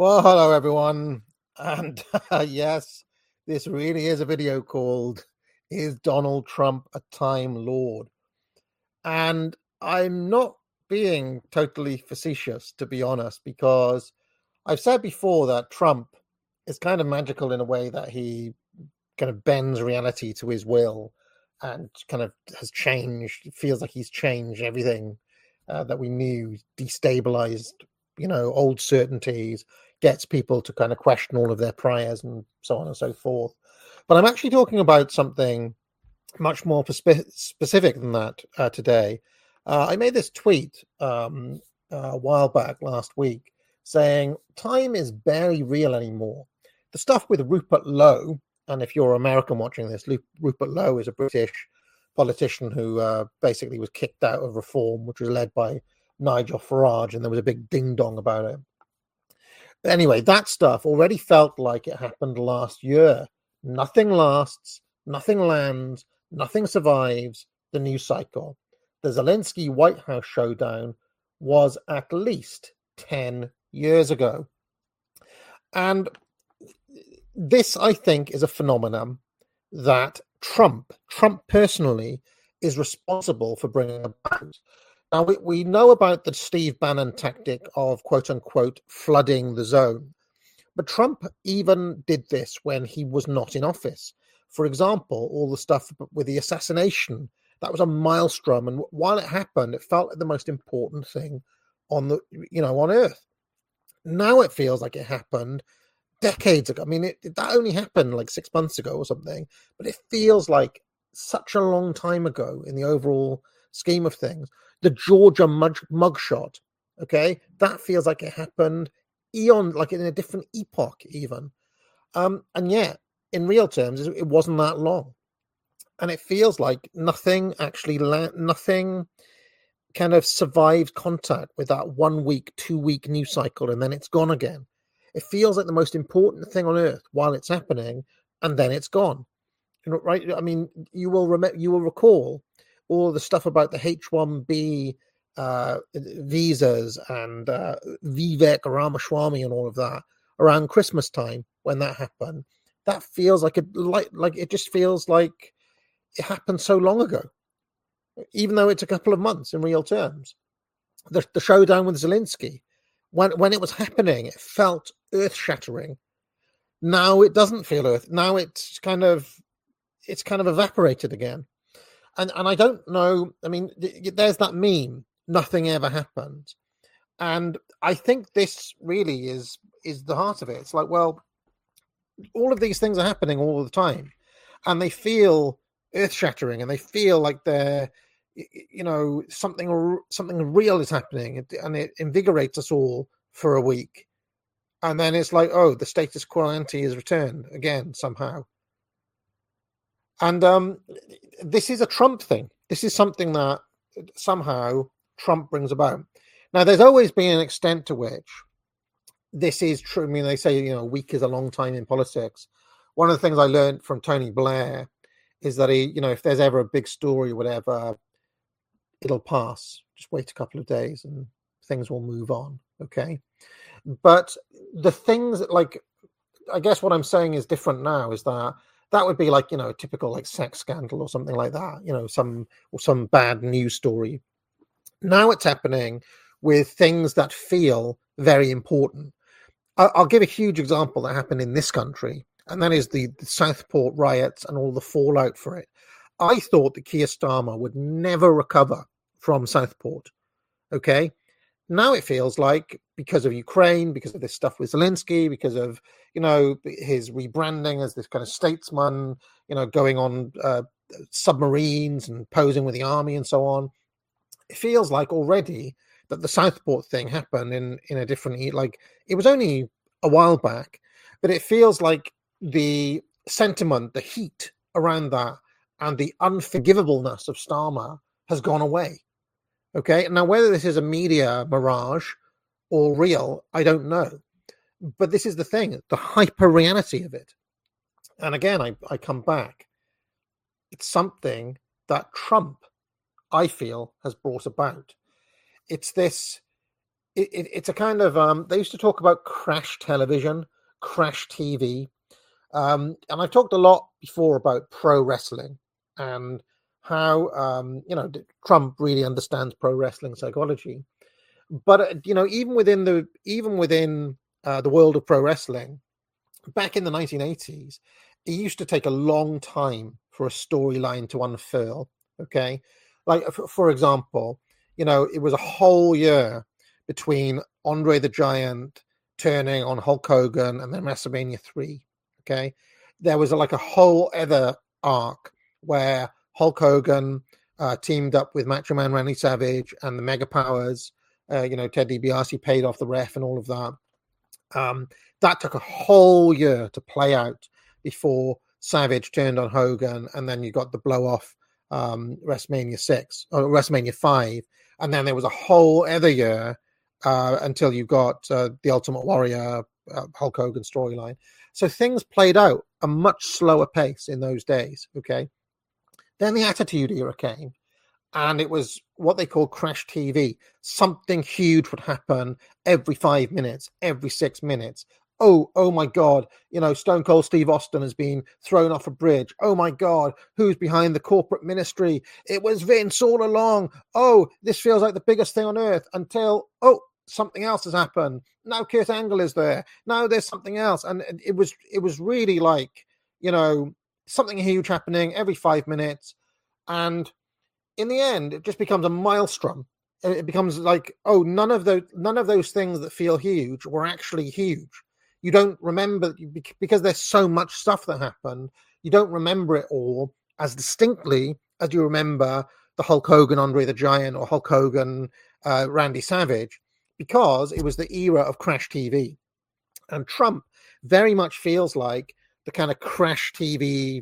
Well, hello everyone. And yes, this really is a video called Is Donald Trump a Time Lord? And I'm not being totally facetious, to be honest, because I've said before that Trump is kind of magical in a way that he kind of bends reality to his will and kind of has changed. It feels like he's changed everything that we knew, destabilized, old certainties, gets people to kind of question all of their priors and so on and so forth. But I'm actually talking about something much more specific than that today. I made this tweet a while back last week saying time is barely real anymore. The stuff with Rupert Lowe, and if you're American watching this, Rupert Lowe is a British politician who basically was kicked out of Reform, which was led by Nigel Farage, and there was a big ding-dong about it. But anyway, that stuff already felt like it happened last year. Nothing lasts, nothing lands, nothing survives the news cycle. The Zelensky White House showdown was at least 10 years ago. And this, I think, is a phenomenon that Trump personally is responsible for bringing about. Now, we know about the Steve Bannon tactic of, quote unquote, flooding the zone. But Trump even did this when he was not in office. For example, all the stuff with the assassination, that was a maelstrom. And while it happened, it felt like the most important thing on earth. Now it feels like it happened decades ago. I mean, that only happened like 6 months ago or something, but it feels like such a long time ago in the overall scheme of things. The Georgia mugshot, okay, that feels like it happened like in a different epoch even. And yet, in real terms, it wasn't that long. And it feels like nothing kind of survived contact with that 1 week, 2 week news cycle, and then it's gone again. It feels like the most important thing on earth while it's happening, and then it's gone. Right? I mean, you will recall all the stuff about the H-1B visas and Vivek Ramaswamy and all of that around Christmas time when that happened. That feels like it just feels like it happened so long ago, even though it's a couple of months in real terms. The showdown with Zelensky, when it was happening, it felt earth-shattering. Now it doesn't feel earth. Now it's kind of evaporated again. And I don't know. I mean, there's that meme, nothing ever happened. And I think this really is the heart of it. It's like, well, all of these things are happening all the time, and they feel earth-shattering, and they feel like they're, something real is happening, and it invigorates us all for a week. And then it's like, oh, the status quo ante is returned again somehow. And this is a Trump thing. This is something that somehow Trump brings about. Now, there's always been an extent to which this is true. I mean, they say, a week is a long time in politics. One of the things I learned from Tony Blair is that he, if there's ever a big story or whatever, it'll pass. Just wait a couple of days and things will move on. Okay. But the things like, I guess what I'm saying is different now is that would be like, a typical like sex scandal or something like that, some bad news story. Now it's happening with things that feel very important. I'll give a huge example that happened in this country, and that is the Southport riots and all the fallout for it. I thought that Keir Starmer would never recover from Southport. Okay. Now it feels like because of Ukraine, because of this stuff with Zelensky, because of, his rebranding as this kind of statesman, going on submarines and posing with the army and so on. It feels like already that the Southport thing happened in a different, like it was only a while back, but it feels like the sentiment, the heat around that and the unforgivableness of Starmer has gone away. Okay. Now, whether this is a media mirage or real, I don't know. But this is the thing, the hyper reality of it. And again, I come back. It's something that Trump, I feel, has brought about. It's this it's a kind of they used to talk about crash television, crash TV, and I've talked a lot before about pro wrestling and how Trump really understands pro wrestling psychology. But even within the world of pro wrestling, back in the 1980s, it used to take a long time for a storyline to unfurl. Okay, like for example, it was a whole year between Andre the Giant turning on Hulk Hogan and then WrestleMania 3. Okay, there was like a whole other arc where Hulk Hogan teamed up with Macho Man Randy Savage and the Mega Powers. Ted DiBiase paid off the ref and all of that. That took a whole year to play out before Savage turned on Hogan, and then you got the blow off WrestleMania 6 or WrestleMania 5, and then there was a whole other year until you got the Ultimate Warrior Hulk Hogan storyline. So things played out a much slower pace in those days. Okay, then the Attitude Era came, and it was what they call crash TV. Something huge would happen every 5 minutes, every 6 minutes. Oh my God, Stone Cold Steve Austin has been thrown off a bridge. Oh my God, who's behind the corporate ministry? It was Vince all along. Oh, this feels like the biggest thing on earth until, something else has happened. Now Kurt Angle is there. Now there's something else. And it was really like, something huge happening every 5 minutes. And in the end, it just becomes a maelstrom. It becomes like, none of those things that feel huge were actually huge. You don't remember, because there's so much stuff that happened, you don't remember it all as distinctly as you remember the Hulk Hogan Andre the Giant or Hulk Hogan Randy Savage, because it was the era of crash TV. And Trump very much feels like the kind of crash TV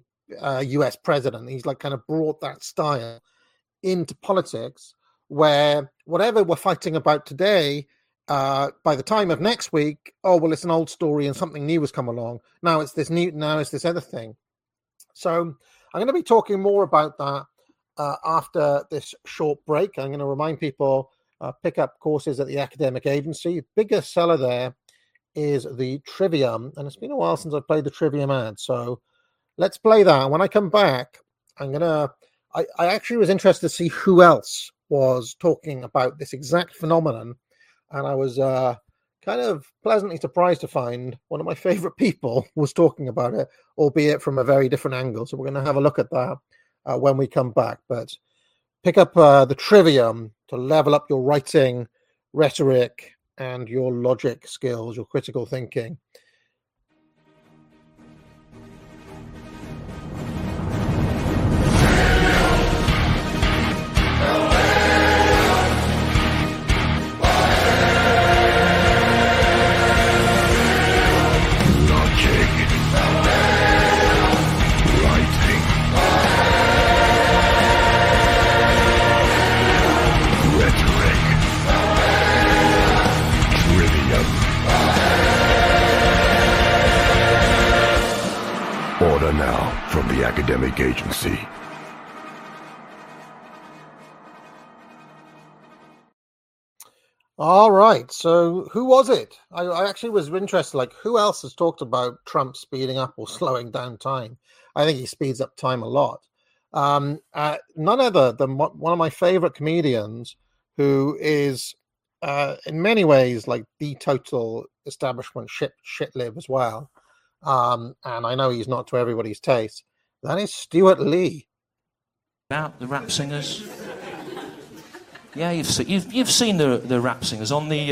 US president. He's like kind of brought that style into politics, where whatever we're fighting about today, by the time of next week, it's an old story and something new has come along. Now it's this other thing. So I'm going to be talking more about that after this short break. I'm going to remind people, pick up courses at the Academic Agency. Biggest seller there is the Trivium, and it's been a while since I've played the Trivium ad. So let's play that. When I come back, I actually was interested to see who else was talking about this exact phenomenon. And I was kind of pleasantly surprised to find one of my favorite people was talking about it, albeit from a very different angle. So we're going to have a look at that when we come back. But pick up the Trivium to level up your writing, rhetoric, and your logic skills, your critical thinking. Order now from the Academic Agency. All right. So who was it? I actually was interested, like, who else has talked about Trump speeding up or slowing down time? I think he speeds up time a lot. None other than one of my favorite comedians, who is in many ways like the total establishment shitlib as well. And I know he's not to everybody's taste. That is Stuart Lee. About the rap singers. Yeah, you've seen the rap singers on the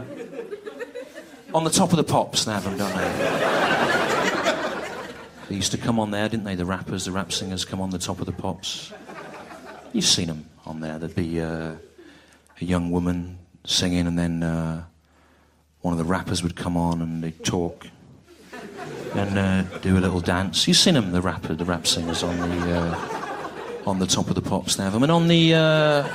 top of the pops. They have them, don't they? They used to come on there, didn't they? The rappers, the rap singers come on the top of the pops. You've seen them on there. There'd be a young woman singing, and then one of the rappers would come on and they'd talk and do a little dance. You've seen them, the rap singers on the top of the pops. They have them, and on the.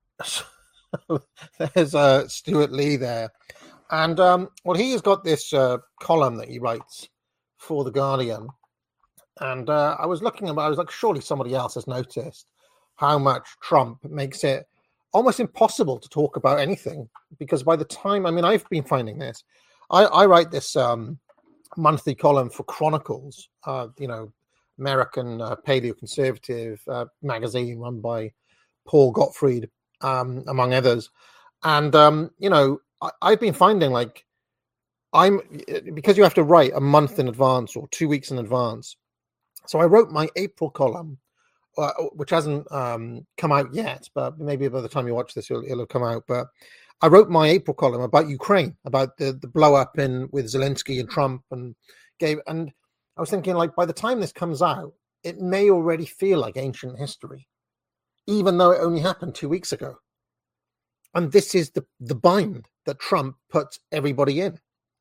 There's Stuart Lee there, and he has got this column that he writes for The Guardian, and I was looking at, I was like, surely somebody else has noticed how much Trump makes it almost impossible to talk about anything, because by the time, I mean, I've been finding this. I write this monthly column for Chronicles, American paleoconservative magazine run by Paul Gottfried, among others. And, I've been finding because you have to write a month in advance or 2 weeks in advance. So I wrote my April column, which hasn't come out yet, but maybe by the time you watch this, it'll have come out. But I wrote my April column about Ukraine, about the blow up with Zelensky and Trump, and I was thinking, by the time this comes out, it may already feel like ancient history, even though it only happened 2 weeks ago. And this is the bind that Trump puts everybody in.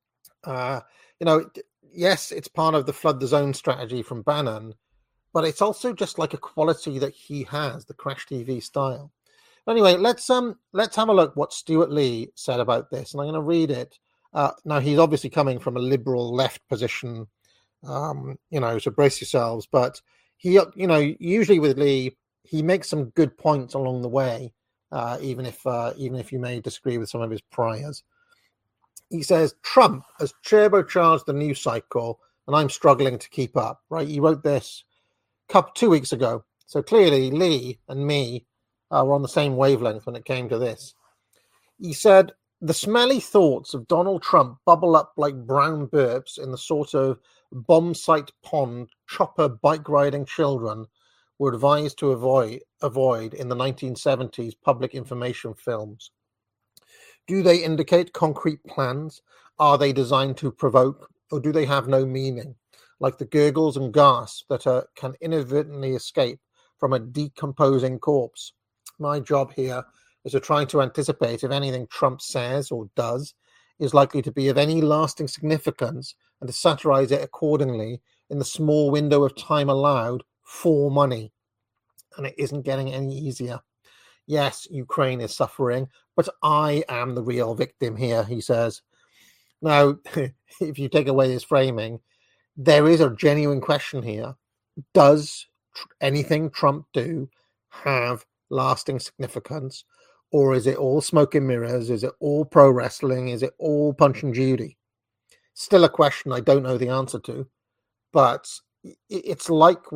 Yes, it's part of the flood the zone strategy from Bannon, but it's also just like a quality that he has, the Crash TV style. Anyway, let's have a look what Stuart Lee said about this, and I'm going to read it. Now, he's obviously coming from a liberal left position, so brace yourselves. But he, usually with Lee, he makes some good points along the way, even if you may disagree with some of his priors. He says, Trump has turbocharged the news cycle, and I'm struggling to keep up, right? He wrote this 2 weeks ago. So clearly Lee and me were on the same wavelength when it came to this. He said, the smelly thoughts of Donald Trump bubble up like brown burps in the sort of bomb site pond chopper bike riding children were advised to avoid in the 1970s public information films. Do they indicate concrete plans? Are they designed to provoke, or do they have no meaning, like the gurgles and gasps that can inadvertently escape from a decomposing corpse? My job here is to try to anticipate if anything Trump says or does is likely to be of any lasting significance, and to satirize it accordingly in the small window of time allowed for money. And it isn't getting any easier. Yes, Ukraine is suffering, but I am the real victim here, he says. Now, if you take away his framing, there is a genuine question here. Does anything Trump do have lasting significance, or is it all smoke and mirrors? Is it all pro wrestling? Is it all Punch and Judy? Still a question I don't know the answer to, but it's like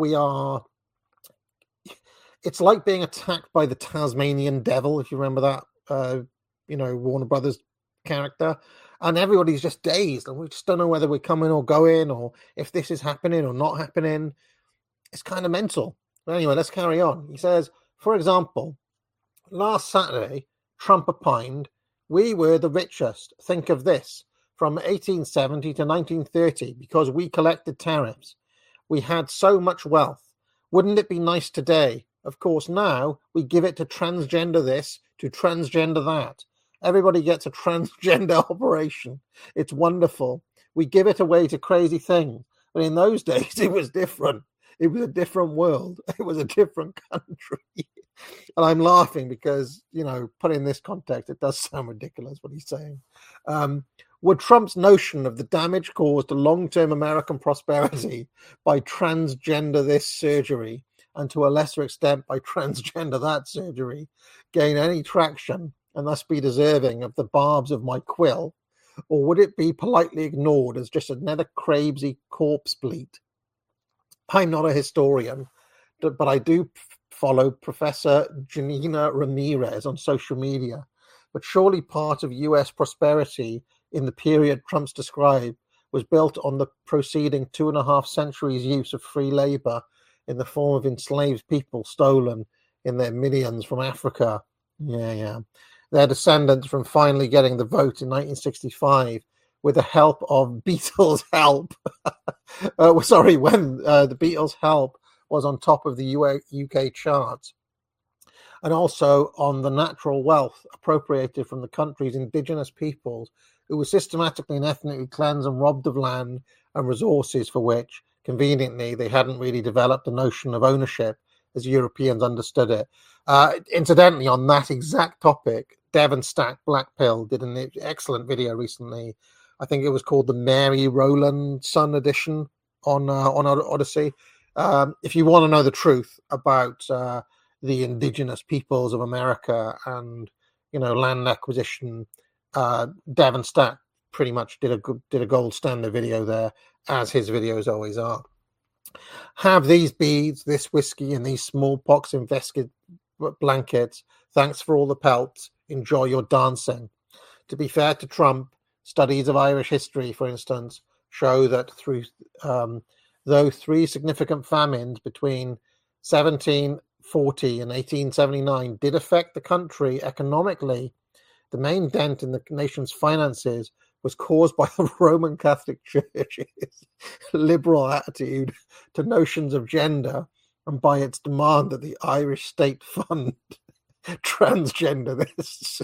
it's like being attacked by the Tasmanian devil, if you remember that, Warner Brothers character, and everybody's just dazed, and we just don't know whether we're coming or going, or if this is happening or not happening. It's kind of mental. But anyway, let's carry on. He says, for example, last Saturday, Trump opined, we were the richest. Think of this. From 1870 to 1930, because we collected tariffs. We had so much wealth. Wouldn't it be nice today? Of course, now we give it to transgender this, to transgender that. Everybody gets a transgender operation. It's wonderful. We give it away to crazy things. But in those days, it was different. It was a different world. It was a different country. And I'm laughing because, put in this context, it does sound ridiculous what he's saying. Would Trump's notion of the damage caused to long-term American prosperity by transgender this surgery, and to a lesser extent by transgender that surgery, gain any traction and thus be deserving of the barbs of my quill? Or would it be politely ignored as just another crazy corpse bleat? I'm not a historian, but I do follow Professor Janina Ramirez on social media. But surely part of US prosperity in the period Trump's described was built on the preceding 2.5 centuries use of free labor in the form of enslaved people stolen in their millions from Africa. Yeah. Their descendants from finally getting the vote in 1965 with the help of Beatles' help. When the Beatles' help was on top of the UK charts. And also on the natural wealth appropriated from the country's indigenous peoples, who were systematically and ethnically cleansed and robbed of land and resources for which, conveniently, they hadn't really developed a notion of ownership as Europeans understood it. Incidentally, on that exact topic, Devon Stack Blackpill did an excellent video recently. I think it was called the Mary Rowlandson edition on Odyssey. If you want to know the truth about the indigenous peoples of America and, land acquisition. Devon Stack pretty much did a gold standard video there, as his videos always are. Have these beads, this whiskey, and these smallpox infested blankets. Thanks for all the pelts. Enjoy your dancing. To be fair to Trump, studies of Irish history, for instance, show that though three significant famines between 1740 and 1879 did affect the country economically, the main dent in the nation's finances was caused by the Roman Catholic Church's liberal attitude to notions of gender and by its demand that the Irish state fund transgender this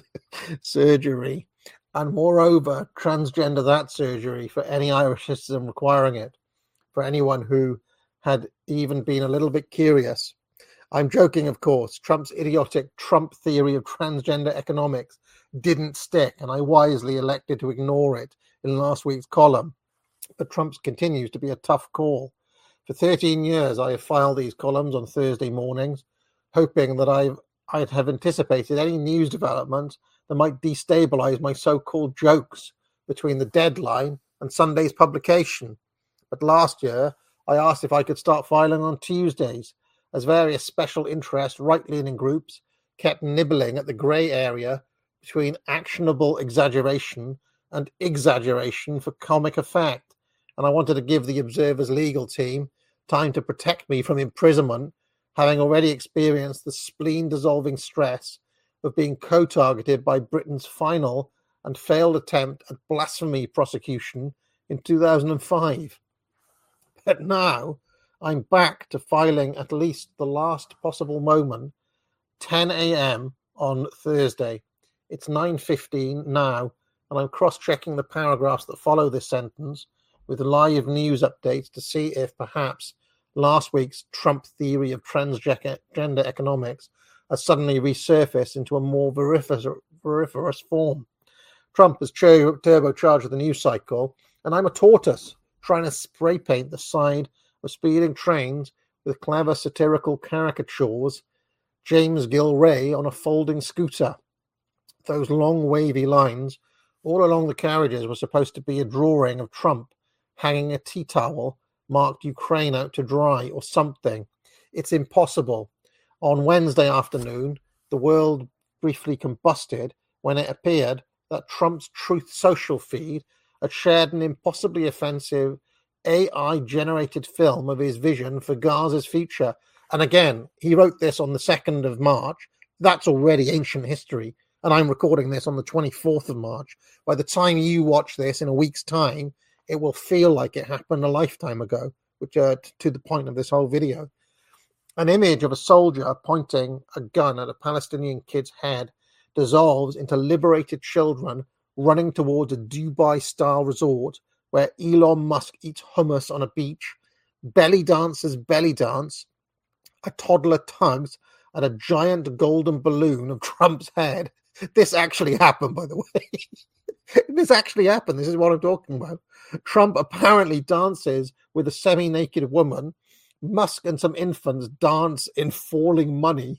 surgery, and moreover transgender that surgery for any Irish citizen requiring it, for anyone who had even been a little bit curious. I'm joking, of course. Trump's idiotic Trump theory of transgender economics didn't stick, and I wisely elected to ignore it in last week's column. But Trump continues to be a tough call. For 13 years, I have filed these columns on Thursday mornings, hoping that I'd have anticipated any news developments that might destabilize my so-called jokes between the deadline and Sunday's publication. But last year, I asked if I could start filing on Tuesdays, as various special interest right-leaning groups kept nibbling at the grey area between actionable exaggeration and exaggeration for comic effect. And I wanted to give the Observer's legal team time to protect me from imprisonment, having already experienced the spleen-dissolving stress of being co-targeted by Britain's final and failed attempt at blasphemy prosecution in 2005. But now I'm back to filing at least the last possible moment, 10 a.m. on Thursday. It's 9:15 now, and I'm cross-checking the paragraphs that follow this sentence with live news updates to see if perhaps last week's Trump theory of transgender economics has suddenly resurfaced into a more vociferous form. Trump has turbocharged the news cycle, and I'm a tortoise trying to spray paint the side of speeding trains with clever satirical caricatures. James Gilray on a folding scooter. Those long wavy lines all along the carriages were supposed to be a drawing of Trump hanging a tea towel marked Ukraine out to dry or something. It's impossible. On Wednesday afternoon, the world briefly combusted when it appeared that Trump's Truth Social feed had shared an impossibly offensive AI-generated film of his vision for Gaza's future. And again, he wrote this on the 2nd of March. That's already ancient history. And I'm recording this on the 24th of March. By the time you watch this in a week's time, it will feel like it happened a lifetime ago, which to the point of this whole video. An image of a soldier pointing a gun at a Palestinian kid's head dissolves into liberated children running towards a Dubai-style resort where Elon Musk eats hummus on a beach, belly dancers belly dance, a toddler tugs at a giant golden balloon of Trump's head. This actually happened, by the way. This actually happened. This is what I'm talking about. Trump apparently dances with a semi-naked woman. Musk and some infants dance in falling money.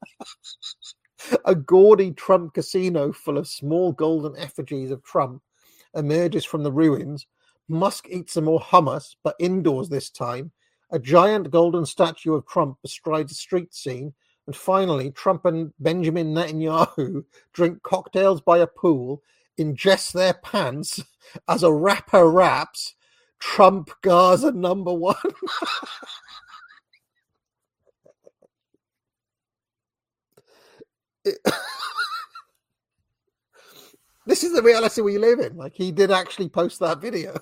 A gaudy Trump casino full of small golden effigies of Trump emerges from the ruins. Musk eats some more hummus, but indoors this time. A giant golden statue of Trump bestrides a street scene. And finally, Trump and Benjamin Netanyahu drink cocktails by a pool, ingest their pants as a rapper raps Trump Gaza #1. This is the reality we live in. Like, he did actually post that video.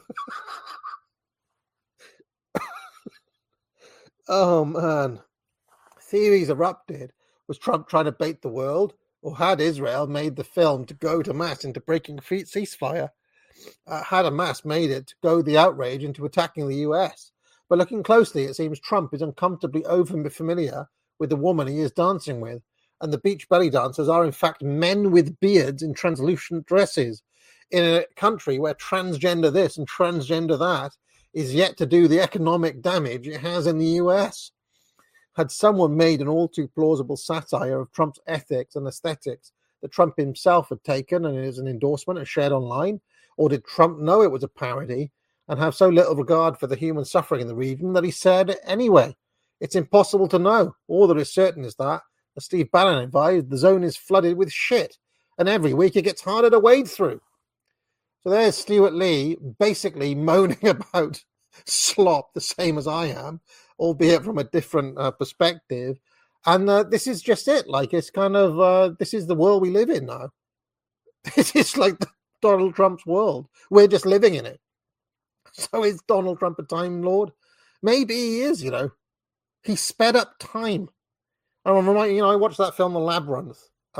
Oh, man. Theories erupted. Was Trump trying to bait the world? Or had Israel made the film to go to mass into breaking ceasefire? Had Hamas made it to go the outrage into attacking the US? But looking closely, it seems Trump is uncomfortably over-familiar with the woman he is dancing with. And the beach belly dancers are, in fact, men with beards in translucent dresses. In a country where transgender this and transgender that is yet to do the economic damage it has in the US. had someone made an all too plausible satire of Trump's ethics and aesthetics that Trump himself had taken and is an endorsement and shared online? Or did Trump know it was a parody and have so little regard for the human suffering in the region that he said it anyway? It's impossible to know. All that is certain is that, as Steve Bannon advised, the zone is flooded with shit, and every week it gets harder to wade through. So there's Stuart Lee basically moaning about slop the same as I am, albeit from a different perspective. And this is just it. Like, it's kind of, this is the world we live in now. This is like Donald Trump's world. We're just living in it. So is Donald Trump a Time Lord? Maybe he is, you know. He sped up time. I watched that film, The Labyrinth,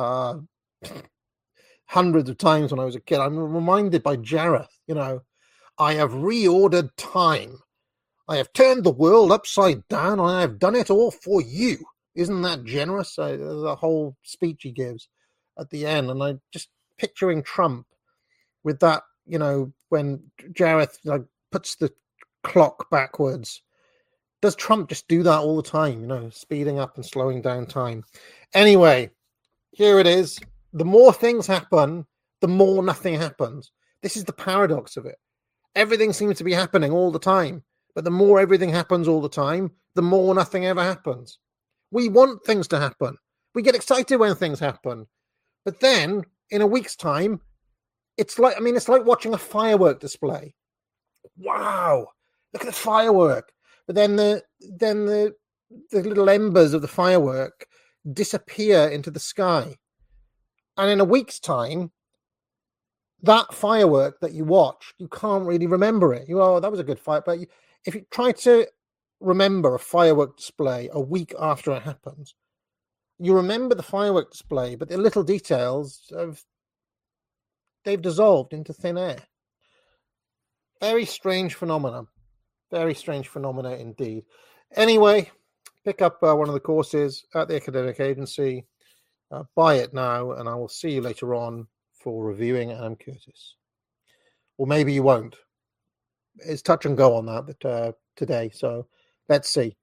hundreds of times when I was a kid. I'm reminded by Jareth, you know, I have reordered time. I have turned the world upside down, and I have done it all for you. Isn't that generous? There's a whole speech he gives at the end, and I'm just picturing Trump with that, you know, when Jareth puts the clock backwards. Does Trump just do that all the time, you know, speeding up and slowing down time? Anyway, here it is. The more things happen, the more nothing happens. This is the paradox of it. Everything seems to be happening all the time, but the more everything happens all the time, the more nothing ever happens. We want things to happen. We get excited when things happen. But then, in a week's time, it's like watching a firework display. Wow, look at the firework. But then the little embers of the firework disappear into the sky. And in a week's time, that firework that you watched, you can't really remember it. That was a good fight. But if you try to remember a firework display a week after it happens, you remember the firework display, but the little details they've dissolved into thin air. Very strange phenomenon. Very strange phenomena indeed. Anyway, pick up one of the courses at the Academic Agency. Buy it now, and I will see you later on for reviewing Adam Curtis. Or maybe you won't. It's touch and go on that today, so let's see.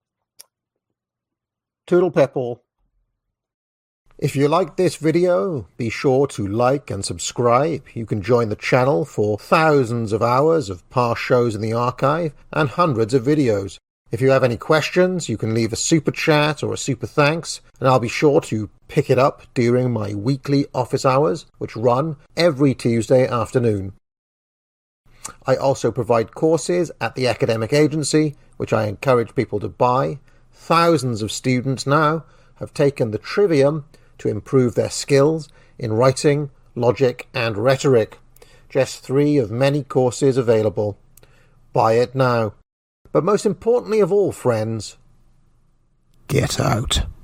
Toodle pep all. If you like this video, be sure to like and subscribe. You can join the channel for thousands of hours of past shows in the archive and hundreds of videos. If you have any questions, you can leave a super chat or a super thanks, and I'll be sure to pick it up during my weekly office hours, which run every Tuesday afternoon. I also provide courses at the Academic Agency, which I encourage people to buy. Thousands of students now have taken the Trivium to improve their skills in writing, logic, and rhetoric. Just 3 of many courses available. Buy it now. But most importantly of all, friends, get out.